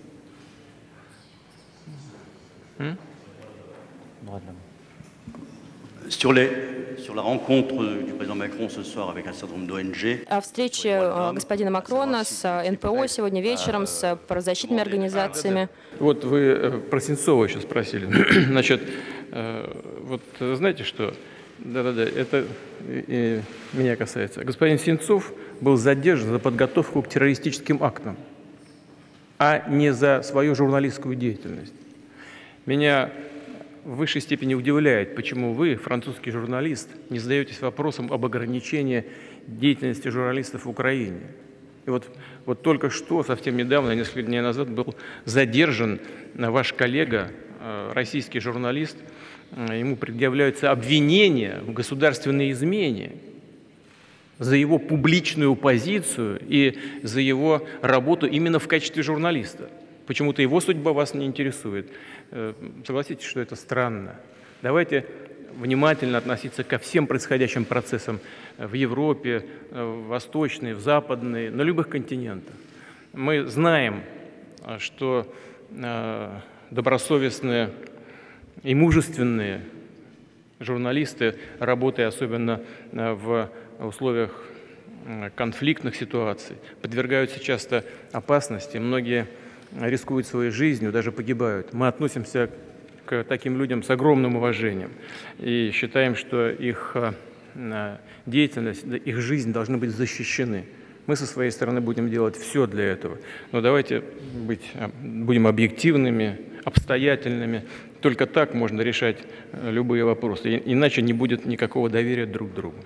О встрече господина Макрона с НПО сегодня вечером, с правозащитными организациями. Вот вы про Сенцова еще спросили. Значит, вот знаете что? Да-да-да, это меня касается. Господин Сенцов был задержан за подготовку к террористическим актам, а не за свою журналистскую деятельность. Меня в высшей степени удивляет, почему вы, французский журналист, не задаетесь вопросом об ограничении деятельности журналистов в Украине. И вот только что, совсем недавно, несколько дней назад, был задержан ваш коллега, российский журналист. Ему предъявляются обвинения в государственной измене за его публичную позицию и за его работу именно в качестве журналиста. Почему-то его судьба вас не интересует. Согласитесь, что это странно. Давайте внимательно относиться ко всем происходящим процессам в Европе, в Восточной, в Западной, на любых континентах. Мы знаем, что добросовестные и мужественные журналисты, работая особенно в условиях конфликтных ситуаций, подвергаются часто опасности. Многие рискуют своей жизнью, даже погибают. Мы относимся к таким людям с огромным уважением и считаем, что их деятельность, их жизнь должны быть защищены. Мы со своей стороны будем делать все для этого. Но давайте будем объективными, обстоятельными. Только так можно решать любые вопросы, иначе не будет никакого доверия друг к другу.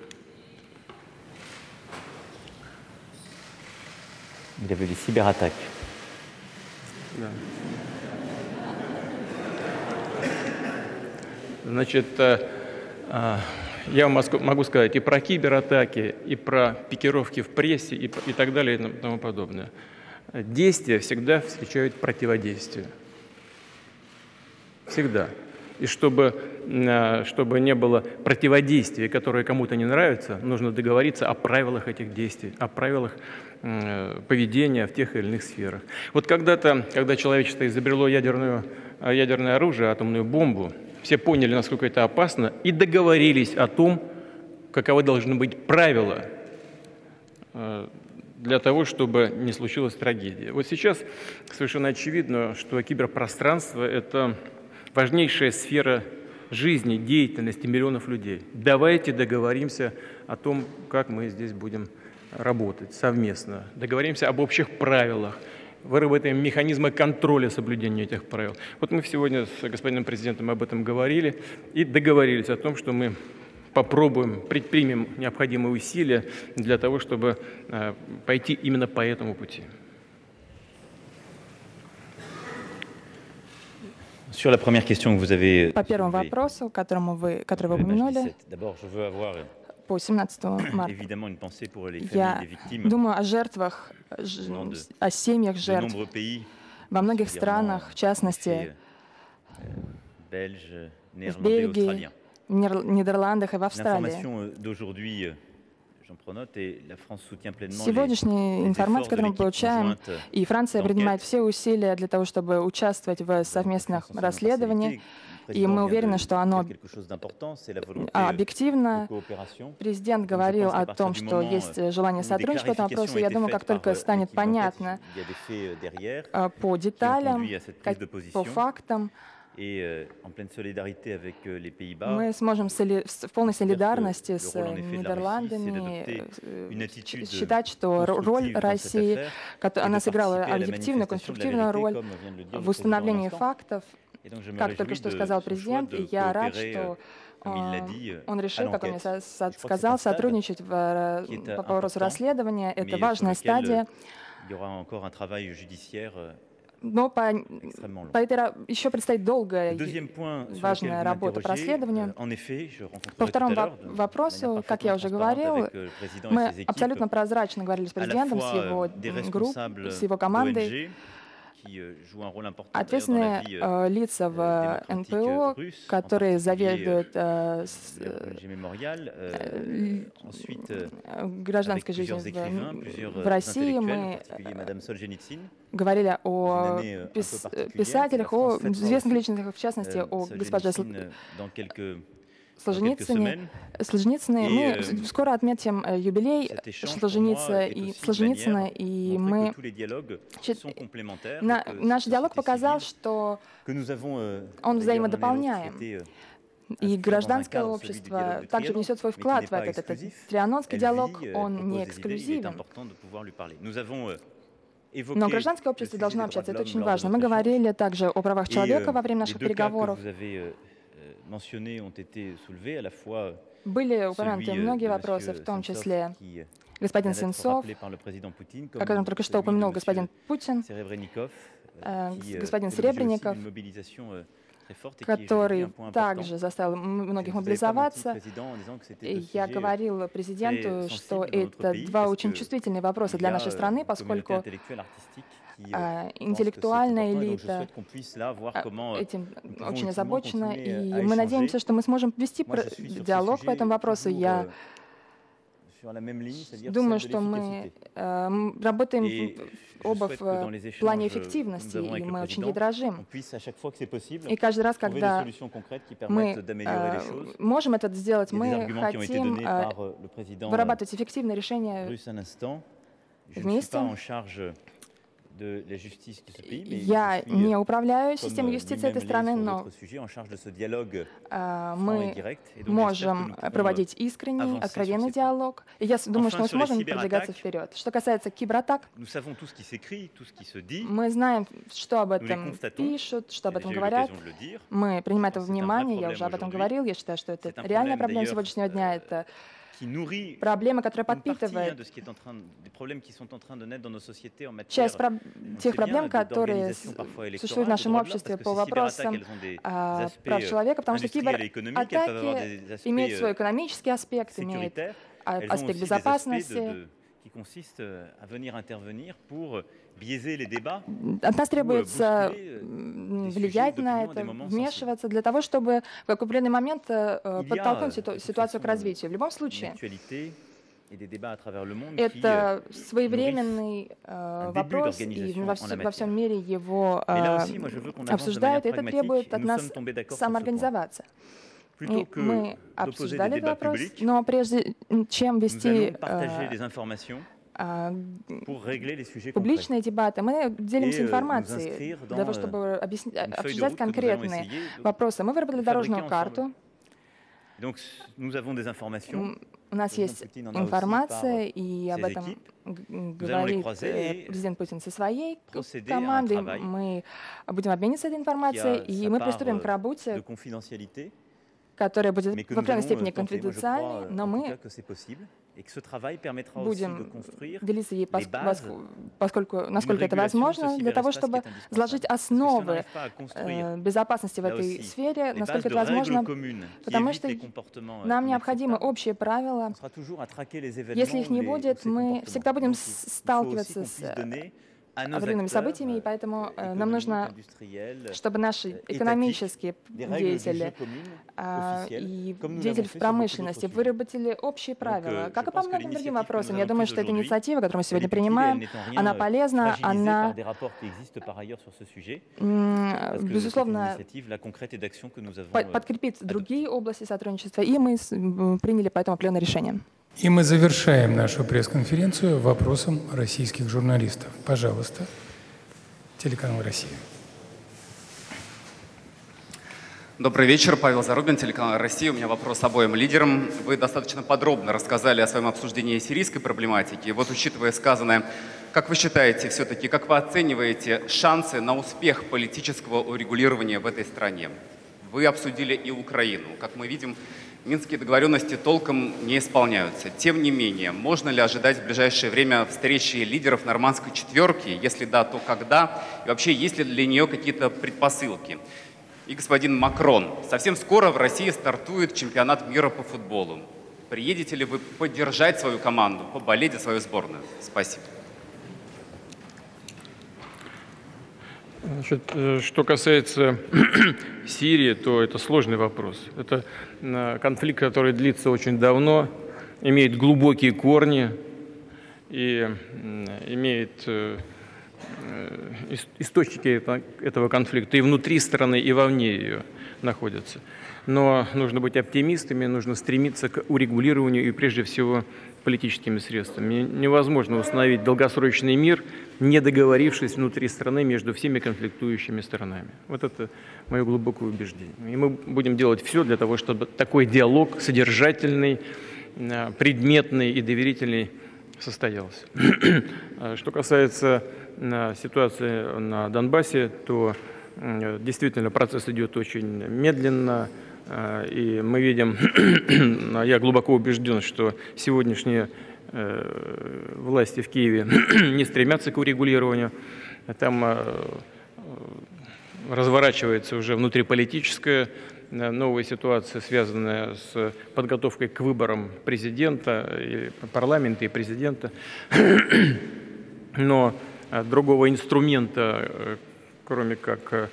Il y avait des cyberattaques. Да. Значит, я вам могу сказать и про кибератаки, и про пикировки в прессе, и так далее, и тому подобное. Действия всегда встречают противодействие. Всегда. И чтобы не было противодействия, которое кому-то не нравится, нужно договориться о правилах этих действий, о правилах поведения в тех или иных сферах. Вот когда-то, когда человечество изобрело ядерное оружие, атомную бомбу, все поняли, насколько это опасно, и договорились о том, каковы должны быть правила для того, чтобы не случилась трагедия. Вот сейчас совершенно очевидно, что киберпространство – это важнейшая сфера жизни, деятельности миллионов людей. Давайте договоримся о том, как мы здесь будем работать совместно. Договоримся об общих правилах, выработаем механизмы контроля соблюдения этих правил. Вот мы сегодня с господином президентом об этом говорили и договорились о том, что мы попробуем, предпримем необходимые усилия для того, чтобы пойти именно по этому пути. Sur la première question que vous avez По первому вопросу, который вы упомянули, по 17 марта, я думаю о жертвах, о семьях жертв во многих странах, в частности, в Бельгии, в Нидерландах и в Австралии. Сегодняшняя информация, которую мы получаем, и Франция принимает все усилия для того, чтобы участвовать в совместных расследованиях, и мы уверены, что оно объективно. Президент говорил о том, что есть желание сотрудничать в этом вопросе. Я думаю, как только станет понятно по деталям, по фактам, мы сможем в полной солидарности с Нидерландами считать, что роль России, она сыграла объективную, конструктивную роль в установлении фактов, как только что сказал президент, и я рад, что он решил, как он мне сказал, сотрудничать по вопросу расследования. Это важная стадия. Но еще предстоит долгая и важная работа по расследованию. По второму вопросу, как я уже говорил, мы абсолютно прозрачно говорили с президентом, с его группой, с его командой. Ответственные лица в НПО, которые заведуют гражданской жизнью в России, мы говорили о писателях, о известных личностях, в частности, о госпоже Солженицыне. Мы скоро отметим юбилей Солженицына, и мы... Наш диалог показал, что он взаимодополняем. И гражданское общество также внесет свой вклад в это. Этот трианонский диалог, он не эксклюзивен. Но гражданское общество должно общаться, это очень важно. Мы говорили также о правах человека во время наших переговоров. Были упомянуты многие вопросы, в том числе господин Сенцов, о котором только что упомянул господин Путин, господин Серебренников, который также заставил многих мобилизоваться. И я говорил президенту, что это два очень чувствительные вопроса для нашей страны, поскольку интеллектуальная элита этим очень озабочена, и мы надеемся, что мы сможем вести диалог по этому вопросу. Я думаю, что мы работаем оба в плане эффективности, и мы очень ей дорожим. И каждый раз, когда мы можем это сделать, мы хотим вырабатывать эффективные решения вместе. Я не управляю системой юстиции этой страны, но мы можем проводить искренний, откровенный диалог. И я думаю, что мы сможем продвигаться вперед. Что касается кибератак, мы знаем, что об этом пишут, что об этом говорят. Мы принимаем это во внимание, я уже об этом говорил. Я считаю, что это реальная проблема сегодняшнего дня. Это проблема, которая подпитывает часть тех проблем, которые существуют в нашем обществе по вопросам прав человека, потому что кибератаки имеют свой экономический аспект, имеют аспект безопасности. От нас требуется влиять на это, вмешиваться для того, чтобы в определенный момент подтолкнуть ситуацию к развитию. В любом случае, это своевременный вопрос, и во всем мире его обсуждают, и это требует от нас самоорганизоваться. И мы обсуждали этот вопрос, но прежде чем вести публичные дебаты, мы делимся информацией для того, чтобы обсуждать конкретные вопросы. Мы выработали дорожную карту. У нас есть информация, и об этом говорит президент Путин со своей командой. Мы будем обмениваться этой информацией, и мы приступим к работе, которая будет в определенной степени конфиденциальной, но мы будем делиться ей, насколько это возможно, для того, чтобы заложить основы безопасности в этой сфере, насколько это возможно, потому что нам необходимы общие правила. Если их не будет, мы всегда будем сталкиваться с определенными событиями, и поэтому нам нужно, чтобы наши экономические деятели и деятели в промышленности выработали общие правила, как и по многим другим вопросам. Я думаю, что эта инициатива, которую мы сегодня принимаем, она полезна, она, безусловно, подкрепит другие области сотрудничества, и мы приняли поэтому определенное решение. И мы завершаем нашу пресс-конференцию вопросом российских журналистов. Пожалуйста, телеканал «Россия». Добрый вечер, Павел Зарубин, телеканал «Россия». У меня вопрос обоим лидерам. Вы достаточно подробно рассказали о своем обсуждении сирийской проблематики. Вот, учитывая сказанное, как вы считаете, все-таки, как вы оцениваете шансы на успех политического урегулирования в этой стране? Вы обсудили и Украину. Как мы видим, минские договоренности толком не исполняются. Тем не менее, можно ли ожидать в ближайшее время встречи лидеров нормандской четверки? Если да, то когда? И вообще, есть ли для нее какие-то предпосылки? И господин Макрон, совсем скоро в России стартует чемпионат мира по футболу. Приедете ли вы поддержать свою команду, поболеть за свою сборную? Спасибо. Значит, что касается Сирии, то это сложный вопрос. Это конфликт, который длится очень давно, имеет глубокие корни и имеет источники этого конфликта и внутри страны, и вовне ее находятся. Но нужно быть оптимистами, нужно стремиться к урегулированию и прежде всего политическими средствами. Невозможно установить долгосрочный мир, не договорившись внутри страны между всеми конфликтующими сторонами. Вот это мое глубокое убеждение. И мы будем делать все для того, чтобы такой диалог содержательный, предметный и доверительный состоялся. Что касается ситуации на Донбассе, то действительно процесс идет очень медленно. И мы видим, я глубоко убежден, что сегодняшние власти в Киеве не стремятся к урегулированию. Там разворачивается уже внутриполитическая новая ситуация, связанная с подготовкой к выборам президента, и парламента и президента. Но другого инструмента, кроме как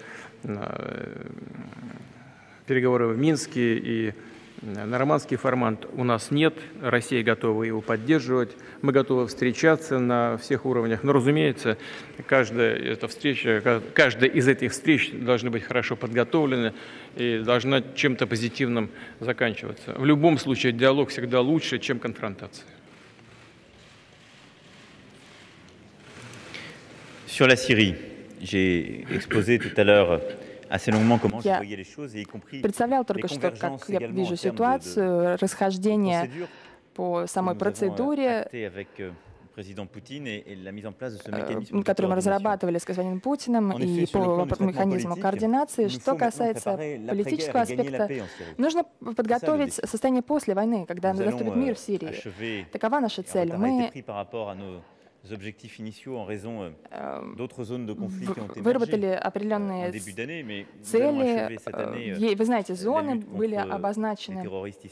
переговоры в Минске и нормандский формат, у нас нет. Россия готова его поддерживать. Мы готовы встречаться на всех уровнях. Но, разумеется, каждая из этих встреч должна быть хорошо подготовлена и должна чем-то позитивным заканчиваться. В любом случае диалог всегда лучше, чем конфронтация. Sur la Syrie, j'ai exposé tout à l'heure assez longuement comment je voyais les choses, et y compris представлял только что, как я вижу ситуацию, расхождение по самой процедуре, который мы разрабатывали с господином Путиным, и по механизму координации. Что касается политического аспекта, нужно подготовить состояние после войны, когда наступит мир в Сирии. Такова наша цель. Мы выработали определенные цели. Вы знаете, зоны были обозначены.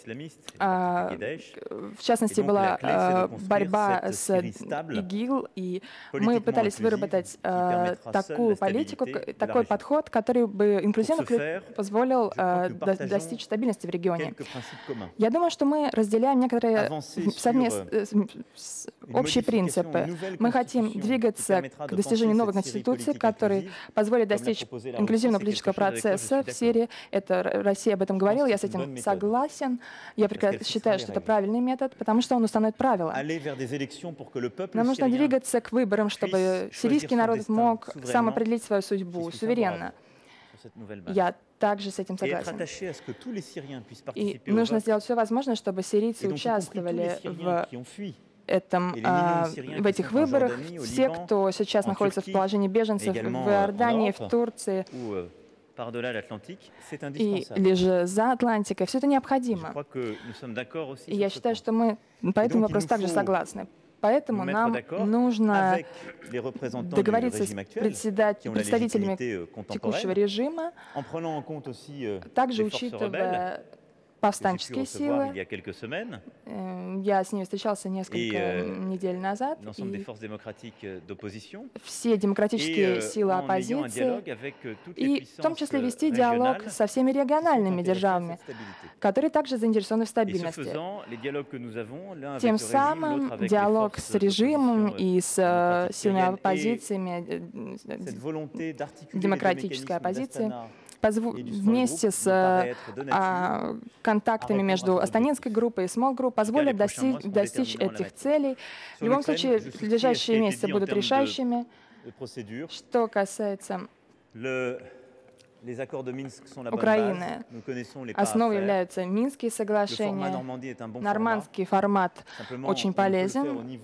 В частности, была борьба с ИГИЛ, и мы пытались выработать такую политику, такой подход, который бы инклюзивно позволил достичь стабильности в регионе. Я думаю, что мы разделяем некоторые общие принципы. Мы хотим двигаться к достижению новой конституции, которая позволит достичь инклюзивного политического процесса в Сирии. Это Россия об этом говорила, я с этим согласен. Я считаю, что это правильный метод, потому что он установит правила. Нам нужно двигаться к выборам, чтобы сирийский народ мог сам определить свою судьбу суверенно. Я также с этим согласен. И нужно сделать все возможное, чтобы сирийцы участвовали в этих выборах. Все, кто сейчас находится в положении беженцев в Иордании, в Турции или же за Атлантикой, все это необходимо. И я считаю, что мы по этому вопросу также согласны. Поэтому нам нужно договориться с представителями текущего режима, также учитывая повстанческие силы. Я с ними встречался несколько недель назад. И все демократические силы оппозиции, и в том числе вести диалог со всеми региональными державами, которые также заинтересованы в стабильности. Тем самым диалог с режимом и с силами оппозициями, демократической оппозицией, вместе с контактами между Астанинской группой и Small Group позволят достичь этих целей. В любом случае, ближайшие месяцы будут решающими. Что касается Украины, основой являются Минские соглашения. Нормандский формат очень полезен.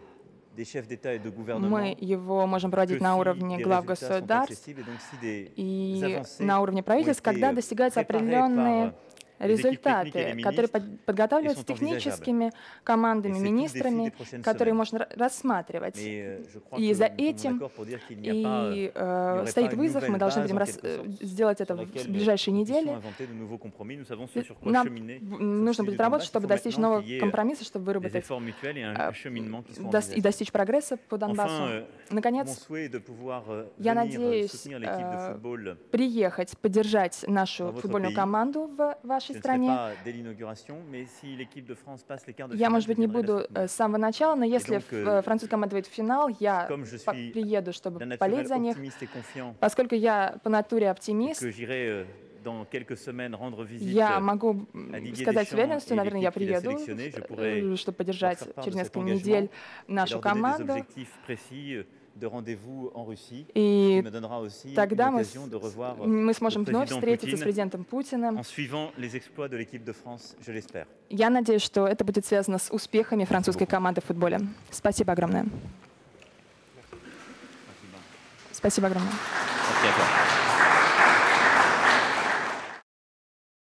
Мы его можем проводить на уровне глав государств и на уровне правительств, когда достигаются определенные результаты, которые подготавливаются техническими командами, министрами, которые можно рассматривать. И за этим стоит вызов, мы должны будем сделать это в ближайшие недели. Нам нужно будет работать, чтобы достичь нового компромисса, чтобы выработать и достичь прогресса по Донбассу. Наконец, я надеюсь приехать, поддержать нашу футбольную команду в вашей стране. Я, может быть, не буду с самого начала, но если французская команда выйдет в финал, я приеду, чтобы болеть за них, поскольку я по натуре оптимист. Я могу сказать с уверенностью, наверное, я приеду, чтобы поддержать через несколько недель нашу команду. И тогда мы сможем вновь встретиться с президентом Путиным. Я надеюсь, что это будет связано с успехами французской команды в футболе. Спасибо огромное. Спасибо огромное.